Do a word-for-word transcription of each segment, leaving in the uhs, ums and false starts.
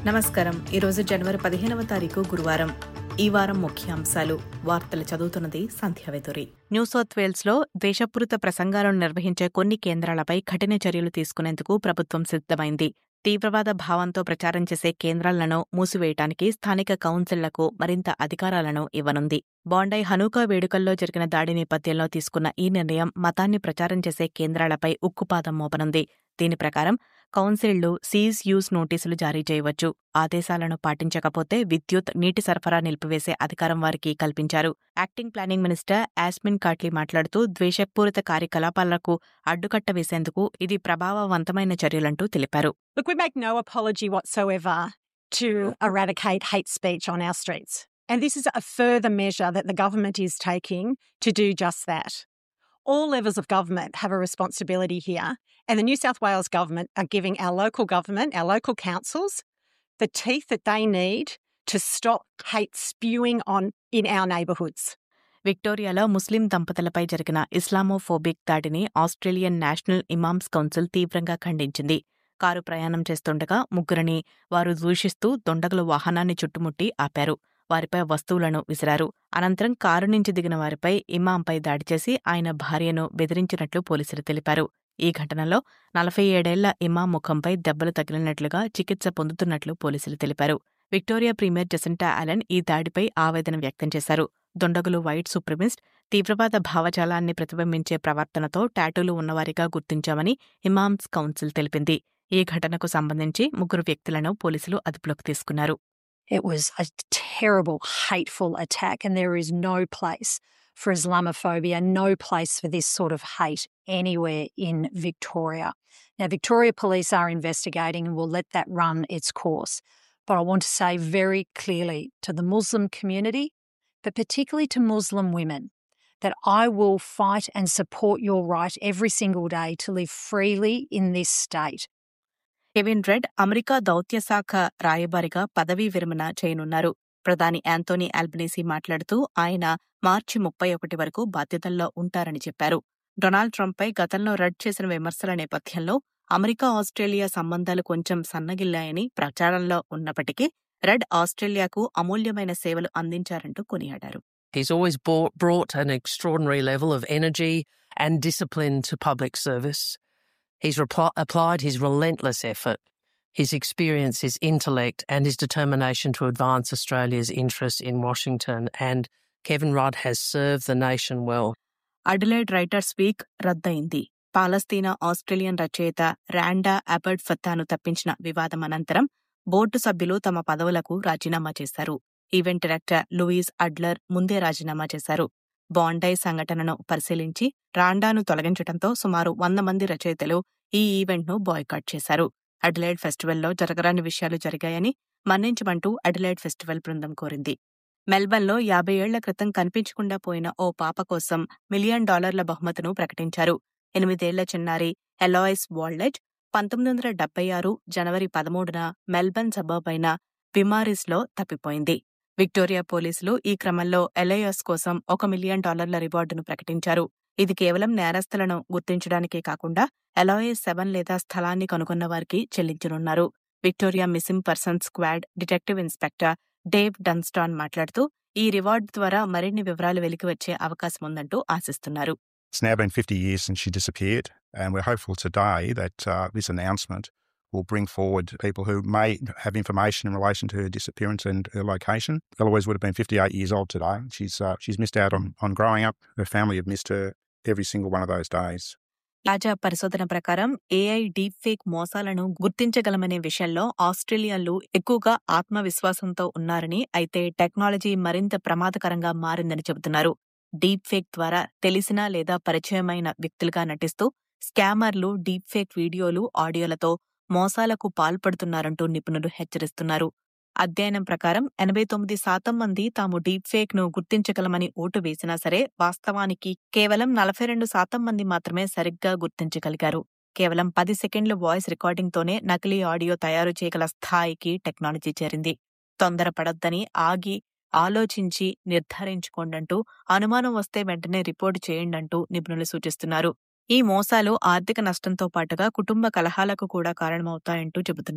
నమస్కారం. ఈరోజు జనవరి పదిహేనవ తారీఖు గురువారం. ఈ వారం ముఖ్యాంశాలు. వార్తలు చదువుతున్నది సంధ్యావేతురి. న్యూ సౌత్ వేల్స్లో ద్వేషపూరిత ప్రసంగాలను నిర్వహించే కొన్ని కేంద్రాలపై కఠిన చర్యలు తీసుకునేందుకు ప్రభుత్వం సిద్ధమైంది. తీవ్రవాద భావంతో ప్రచారం చేసే కేంద్రాలను మూసివేయటానికి స్థానిక కౌన్సిళ్లకు మరింత అధికారాలను ఇవ్వనుంది. బాండై హనూకా వేడుకల్లో జరిగిన దాడి నేపథ్యంలో తీసుకున్న ఈ నిర్ణయం మతాన్ని ప్రచారం చేసే కేంద్రాలపై ఉక్కుపాదం మోపనుంది. దీని ప్రకారం కౌన్సిళ్లు సీజ్ యూజ్ నోటీసులు జారీ చేయవచ్చు. ఆదేశాలను పాటించకపోతే విద్యుత్, నీటి సరఫరా నిలిపివేసే అధికారం వారికి కల్పించారు. Acting planning minister Yasmin Catley మాట్లాడుతూ ద్వేషపూరిత కార్యకలాపాలకు అడ్డుకట్ట వేసేందుకు ఇది ప్రభావవంతమైన చర్యలంటూ తెలిపారు. Look, we make no apology whatsoever to eradicate hate speech on our streets. And this is a further measure that the government is taking to do just that. All levels of government have a responsibility here, and the New South Wales government are giving our local government, our local councils, the teeth that they need to stop hate spewing on in our neighbourhoods. విక్టోరియాలో ముస్లిం దంపతులపై జరిగిన Islamophobic దాడిని Australian national imams council తీవ్రంగా ఖండించింది. Car ప్రయాణం చేస్తుండగా ముగ్గురిని వారు దూషిస్తూ దుండగులు వాహనాన్ని చుట్టుముట్టి ఆపారు. వారిపై వస్తువులను విసిరారు. అనంతరం కారు నుంచి దిగిన వారిపై ఇమాంపై దాడి చేసి ఆయన భార్యను బెదిరించినట్లు పోలీసులు తెలిపారు. ఈ ఘటనలో నలభై ఏడేళ్ల ఇమాం ముఖంపై దెబ్బలు తగిలినట్లుగా చికిత్స పొందుతున్నట్లు పోలీసులు తెలిపారు. విక్టోరియా ప్రీమియర్ జెసింటా ఆలెన్ ఈ దాడిపై ఆవేదన వ్యక్తం చేశారు. దుండగులు వైట్ సూప్రమిస్ట్, తీవ్రవాద భావజాలాన్ని ప్రతిబింబించే ప్రవర్తనతో టాటూలు ఉన్నవారిగా గుర్తించామని ఇమామ్స్ కౌన్సిల్ తెలిపింది. ఈ ఘటనకు సంబంధించి ముగ్గురు వ్యక్తులను పోలీసులు అదుపులోకి తీసుకున్నారు. It was a terrible, hateful attack, and there is no place for Islamophobia, no place for this sort of hate anywhere in Victoria. Now, Victoria Police are investigating and will let that run its course. But I want to say very clearly to the Muslim community, but particularly to Muslim women, that I will fight and support your right every single day to live freely in this state. Kevin Rudd America దౌత్య శాఖ రాయబారిగా పదవీ విరమణ చేయనున్నారు. ప్రధాని Anthony Albanese మాట్లాడుతూ ఆయన మార్చి ముప్పై ఒకటి వరకు బాధ్యతల్లో ఉంటారని చెప్పారు. డొనాల్డ్ ట్రంప్పై గతంలో రెడ్ చేసిన విమర్శల నేపథ్యంలో అమెరికా ఆస్ట్రేలియా సంబంధాలు కొంచెం సన్నగిల్లాయని ప్రచారంలో ఉన్నప్పటికీ రెడ్ ఆస్ట్రేలియాకు అమూల్యమైన సేవలు అందించారంటూ కొనియాడారు. He's always brought, brought an extraordinary level of energy and discipline to public service. He's repl- applied his relentless effort, his experience, his intellect, and his determination to advance Australia's interests in Washington, and Kevin Rudd has served the nation well. Adelaide Writers Week రద్దయింది. Palestine Australian రచయిత Randa అబర్డ్ ఫత్తాను తప్పించిన వివాదం అనంతరం board సభ్యులు తమ పదవులకు రాజీనామా చేశారు. Event director Louis అడ్లర్ ముందే రాజీనామా చేశారు. బాండై సంఘటనను పరిశీలించి రాండాను తొలగించడంతో సుమారు వంద మంది రచయితలు ఈ ఈవెంట్ను బాయ్కాట్ చేశారు. అడిలైడ్ ఫెస్టివల్లో జరగరాని విషయాలు జరిగాయని మన్నించమంటూ అడిలైడ్ ఫెస్టివల్ బృందం కోరింది. మెల్బర్న్లో యాభై ఏళ్ల క్రితం కనిపించకుండా పోయిన ఓ పాప కోసం మిలియన్ డాలర్ల బహుమతిను ప్రకటించారు. ఎనిమిదేళ్ల చిన్నారి ఎలాయిస్ వాల్డెజ్ పంతొమ్మిది వందల డెబ్బై ఆరు జనవరి పదమూడున మెల్బర్న్ సబర్బ్ అయిన విమారిస్లో తప్పిపోయింది. విక్టోరియా పోలీసులు ఈ క్రమంలో ఎలయాస్ కోసం ఒక మిలియన్ డాలర్ల రివార్డును ప్రకటించారు. ఇది కేవలం నేరస్తులను గుర్తించడానికే కాకుండా ఎలాయిస్ శవం లేదా స్థలాన్ని కనుగొన్న వారికి చెల్లించనున్నారు. Victoria missing persons squad detective inspector Dave Dunstan మాట్లాడుతూ ఈ రివార్డు ద్వారా మరిన్ని వివరాలు వెలికి వచ్చే అవకాశం ఉందంటూ ఆశిస్తున్నారు. It's now been fifty years since she disappeared, and we're hopeful today that uh, this announcement will bring forward people who may have information in relation to her disappearance and her location. Eloise would have been fifty-eight years old today. She's uh, she's missed out on, on growing up. Her family have missed her every single one of those days. తాజా పరిశోధన ప్రకారం AI deep fake మోసాలను గుర్తించగలమనే విషయంలో ఆస్ట్రేలియన్లు ఎక్కువగా ఆత్మవిశ్వాసంతో ఉన్నారని, అయితే technology మరింత ప్రమాదకరంగా మారిందని చెబుతున్నారు. డీప్ ఫేక్ ద్వారా తెలిసిన లేదా పరిచయమైన వ్యక్తులుగా నటిస్తూ స్కామర్లు డీప్ ఫేక్ వీడియోలు, ఆడియోలతో మోసాలకు పాల్పడుతున్నారంటూ నిపుణులు హెచ్చరిస్తున్నారు. అధ్యయనం ప్రకారం ఎనభై తొమ్మిది శాతం మంది తాము డీప్ ఫేక్ ను గుర్తించగలమని ఓటు వేసినా సరే వాస్తవానికి కేవలం నలభై రెండు శాతం మంది మాత్రమే సరిగ్గా గుర్తించగలిగారు. కేవలం పది సెకండ్ల వాయిస్ రికార్డింగ్తోనే నకిలీ ఆడియో తయారు చేయగల స్థాయికి టెక్నాలజీ చేరింది. తొందరపడొద్దని, ఆగి ఆలోచించి నిర్ధారించుకోండంటూ, అనుమానం వస్తే వెంటనే రిపోర్టు చేయండంటూ నిపుణులు సూచిస్తున్నారు. ఈ మోసాలు ఆర్థిక నష్టంతో పాటుగా కుటుంబ కలహాలకు కూడా కారణమవుతాయంటూ చెబుతున్నారు.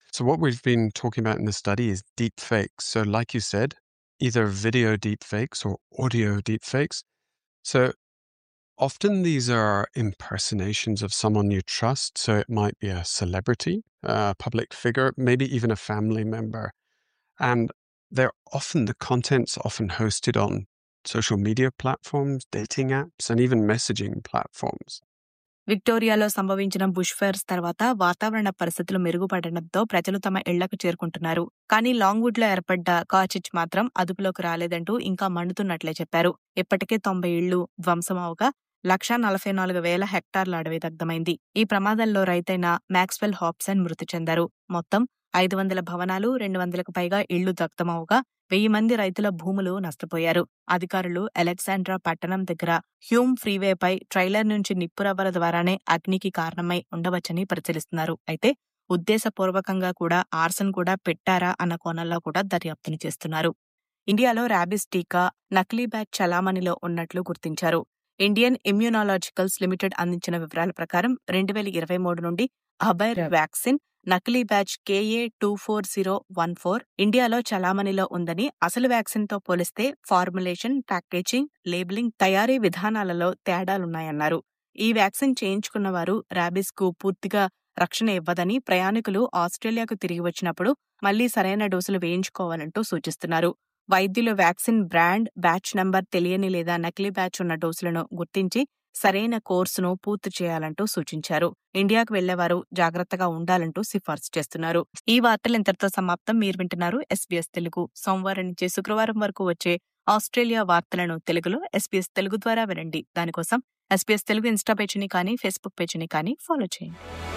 So what we've been talking about in the study is deep fakes. So like you said, either video deep fakes or audio deep fakes. So often these are impersonations of someone you trust. So it might be a celebrity, a public figure, maybe even a family member. And they're often, the content's often hosted on social media platforms, dating apps, and even messaging platforms. విక్టోరియాలో సంభవించిన bush fires తర్వాత వాతావరణ పరిస్థితులు మెరుగుపడడంతో ప్రజలు తమ ఇళ్లకు చేరుకుంటున్నారు. కానీ Longwood లో ఏర్పడ్డ కాచిచ్ మాత్రం అదుపులోకి రాలేదంటూ ఇంకా మండుతున్నట్లే చెప్పారు. ఇప్పటికే తొంభై ఇళ్లు ధ్వంసమవగా లక్షా నలభై నాలుగు వేల హెక్టార్ల అడవి దగ్ధమైంది. ఈ ప్రమాదంలో రైతైన మ్యాక్స్వెల్ హాబ్సన్ మృతి చెందారు. మొత్తం ఐదు వందల భవనాలు, రెండు వందలకు పైగా ఇళ్లు దగ్ధమవగా వెయ్యి మంది రైతుల భూములు నష్టపోయారు. అధికారులు అలెగ్జాండ్రా పట్టణం దగ్గర హ్యూమ్ ఫ్రీవేపై ట్రైలర్ నుంచి నిప్పురవ్వల ద్వారానే అగ్నికి కారణమై ఉండవచ్చని పరిశీలిస్తున్నారు. అయితే ఉద్దేశపూర్వకంగా కూడా ఆర్సన్ కూడా పెట్టారా అన్న కోణంలో కూడా దర్యాప్తును చేస్తున్నారు. ఇండియాలో ర్యాబిస్ టీకా నకిలీ బ్యాచ్ చలామణిలో ఉన్నట్లు గుర్తించారు. ఇండియన్ ఇమ్యూనాలజికల్స్ లిమిటెడ్ అందించిన వివరాల ప్రకారం రెండు వేల ఇరవై మూడు నుండి అబైర్ వ్యాక్సిన్ నకిలీ batch KA two four zero one four ఇండియాలో చలామణిలో ఉందని, అసలు వ్యాక్సిన్ తో పోలిస్తే ఫార్ములేషన్, ప్యాకేజింగ్, లేబులింగ్, తయారీ విధానాలలో తేడాలున్నాయన్నారు. ఈ వ్యాక్సిన్ చేయించుకున్న వారు ర్యాబిస్ కు పూర్తిగా రక్షణ ఇవ్వదని, ప్రయాణికులు ఆస్ట్రేలియాకు తిరిగి వచ్చినప్పుడు మళ్లీ సరైన డోసులు వేయించుకోవాలంటూ సూచిస్తున్నారు. వైద్యులు వ్యాక్సిన్ బ్రాండ్, బ్యాచ్ నంబర్ తెలియని లేదా నకిలీ బ్యాచ్ ఉన్న డోసులను గుర్తించి సరైన కోర్సును పూర్తి చేయాలంటూ సూచించారు. ఇండియాకు వెళ్లేవారు జాగ్రత్తగా ఉండాలంటూ సిఫార్సు చేస్తున్నారు. ఈ వార్తలు ఇంతటితో సమాప్తం. మీరు వింటున్నారు ఎస్బీఎస్ తెలుగు. సోమవారం నుంచి శుక్రవారం వరకు వచ్చే ఆస్ట్రేలియా వార్తలను తెలుగులో ఎస్బీఎస్ తెలుగు ద్వారా వినండి. దానికోసం ఎస్బీఎస్ తెలుగు ఇన్స్టా పేజీని కానీ, ఫేస్బుక్ పేజీని కానీ ఫాలో చేయండి.